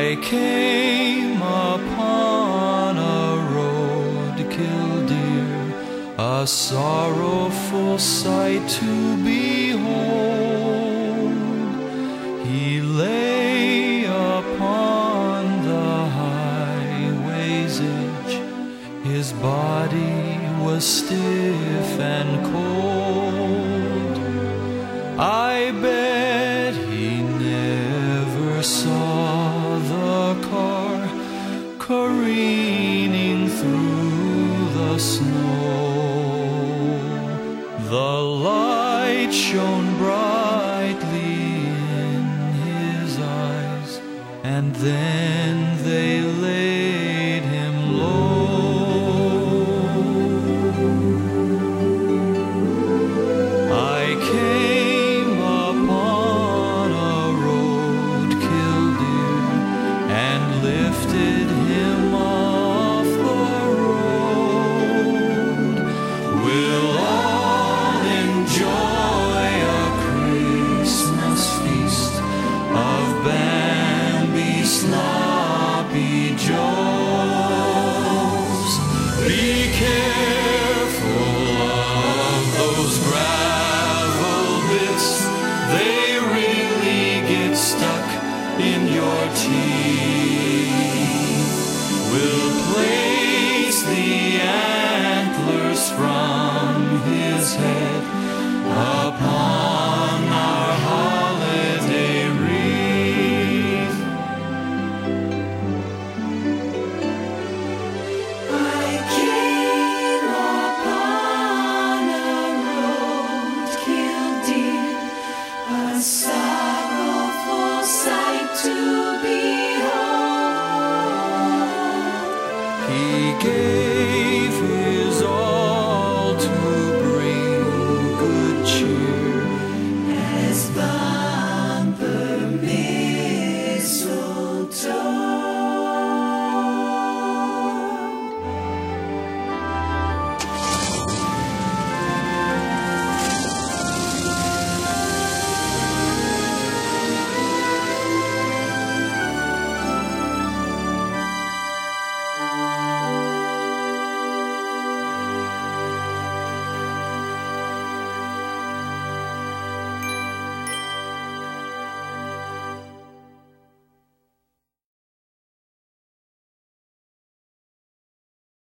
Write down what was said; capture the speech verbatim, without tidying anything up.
I came upon a road, Killdeer, a sorrowful sight to behold. He lay upon the highway's edge, his body was stiff and cold. I bet he never saw the car careening through the snow. The light shone brightly in his eyes, and then they laid him low. I came upon a road, Killdeer, and lifted him off the road. We'll all enjoy a Christmas feast of Bambi sloppy joes. Be careful of those gravel bits, they really get stuck in your teeth. We'll place the antlers from his head upon our holiday wreath. I came upon a road, Killdeer, a sorrowful sight to behold. He gave